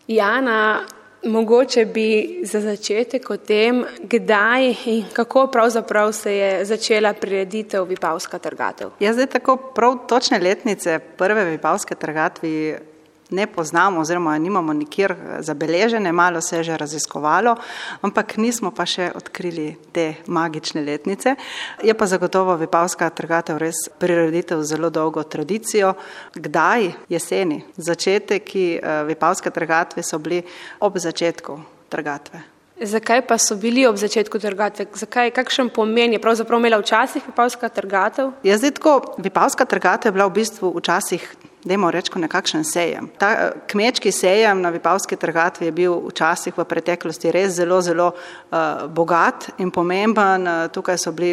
Jana, mogoče bi za začetek o tem, kdaj in kako pravzaprav se je začela prireditev Vipavska trgatev. Ja, zdaj tako prav točne letnice prve Vipavske trgatve ne poznamo oziroma nimamo nikjer zabeležene, malo se je že raziskovalo, ampak nismo pa še odkrili te magične letnice. Je pa zagotovo Vipavska trgatev res prireditev z zelo dolgo tradicijo. Kdaj? Jeseni. Začetki Vipavske trgatve so bili ob začetku trgatve. Zakaj pa so bili ob začetku trgatve? Kakšen pomen je pravzaprav imela včasih Vipavska trgatev? Ja, zdaj tako, Vipavska trgatev je bila v bistvu včasih, dajmo reči, nekakšen sejem. Ta kmečki sejem na Vipavski trgatvi je bil včasih v preteklosti res zelo, zelo bogat in pomemben. Tukaj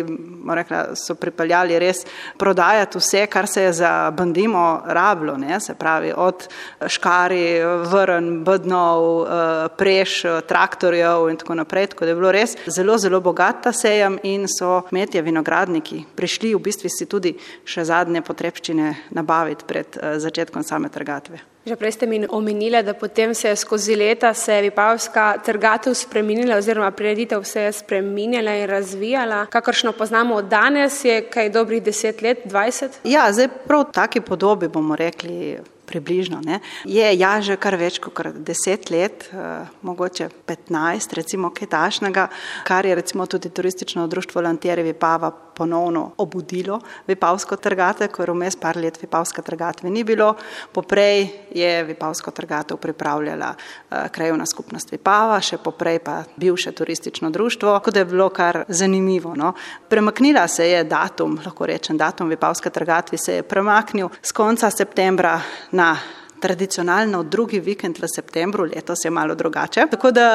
so pripeljali res prodajati vse, kar se je za bandimo rabilo, ne? Se pravi od škarij, vrn, bednov, preš, traktorjev in tako naprej. Tako da je bilo res zelo, zelo bogat ta sejem in so kmetje, vinogradniki prišli v bistvu si tudi še zadnje potrebščine nabaviti pred začetkom same trgatve. Že prej ste mi omenili, da potem se je skozi leta Vipavska trgatev spreminjala oziroma prireditev se je spreminjala in razvijala. Kakršno poznamo danes, je kaj dobrih 10 let, 20? Ja, zdaj prav v taki podobi bomo rekli približno. Ne? Je že kar več kot 10 let, mogoče 15, recimo kaj takšnega, kar je recimo tudi turistično društvo Lantieri Vipava ponovno obudilo Vipavsko trgatev, ker vmes par let Vipavske trgatve ni bilo. Poprej je Vipavsko trgatev pripravljala krajevna skupnost Vipava, še poprej pa bivše turistično društvo, tako da je bilo kar zanimivo. No? Premaknila se je datum, lahko rečem, datum Vipavske trgatve se je premaknil z konca septembra na tradicionalno drugi vikend v septembru, letos je malo drugače. Tako da,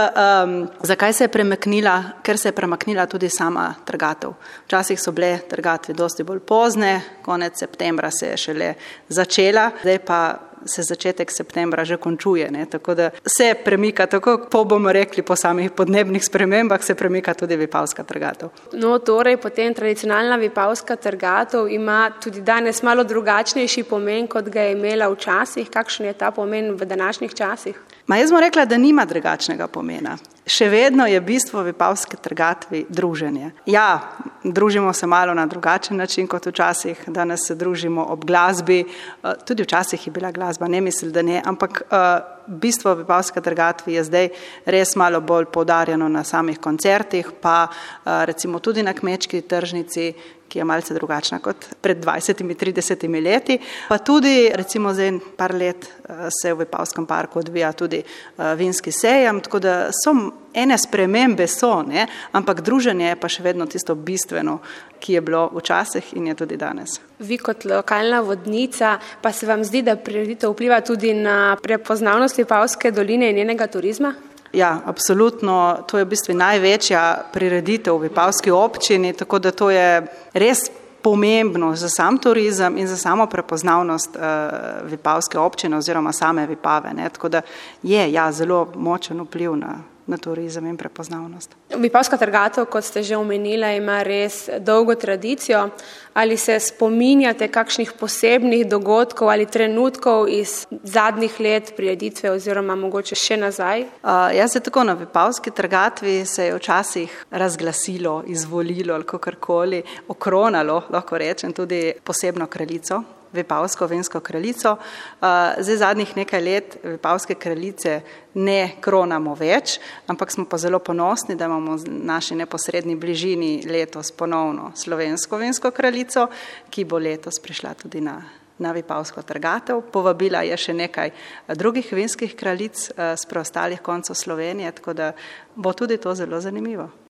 zakaj se je premaknila? Ker se je premaknila tudi sama trgatev. Včasih so bile trgatve dosti bolj pozne, konec septembra se je šele začela, zdaj pa se začetek septembra že končuje, ne? Tako da se premika, tako bomo rekli, po samih podnebnih spremembah se premika tudi Vipavska trgatev. No, torej potem tradicionalna Vipavska trgatev ima tudi danes malo drugačnejši pomen, kot ga je imela včasih. Kakšen je ta pomen v današnjih časih? Jaz bom rekla, da nima drugačnega pomena. Še vedno je bistvo Vipavske trgatve druženje. Ja, družimo se malo na drugačen način kot včasih, danes se družimo ob glasbi, tudi včasih je bila glasba, ne mislim, da ne, ampak bistvo Vipavske trgatve je zdaj res malo bolj poudarjeno na samih koncertih, pa recimo tudi na kmečki tržnici, ki je malce drugačna kot pred 20-30 leti. Pa tudi recimo zdaj par let se v Vipavskem parku odvija tudi vinski sejem, tako da so ene spremembe ne? Ampak druženje je pa še vedno tisto bistveno, ki je bilo včasih in je tudi danes. Vi kot lokalna vodnica, pa se vam zdi, da prireditev vpliva tudi na prepoznavnost Vipavske doline in njenega turizma? Ja, absolutno. To je v bistvu največja prireditev v Vipavski občini, tako da to je res pomembno za sam turizem in za samo prepoznavnost Vipavske občine oziroma same Vipave. Ne? Tako da je zelo močen vpliv na turizem in prepoznavnost. Vipavska trgatev, kot ste že omenila, ima res dolgo tradicijo. Ali se spominjate kakšnih posebnih dogodkov ali trenutkov iz zadnjih let prireditve oziroma mogoče še nazaj? Jaz se tako na Vipavski trgatvi se je včasih razglasilo, izvolilo ali kakorkoli, okronalo, lahko rečem, tudi posebno kraljico, Vipavsko vinsko kraljico. Zdaj zadnjih nekaj let Vipavske kraljice ne kronamo več, ampak smo pa zelo ponosni, da imamo v naši neposredni bližini letos ponovno slovensko vinsko kraljico, ki bo letos prišla tudi na Vipavsko trgatev. Povabila je še nekaj drugih vinskih kraljic z preostalih koncev Slovenije, tako da bo tudi to zelo zanimivo.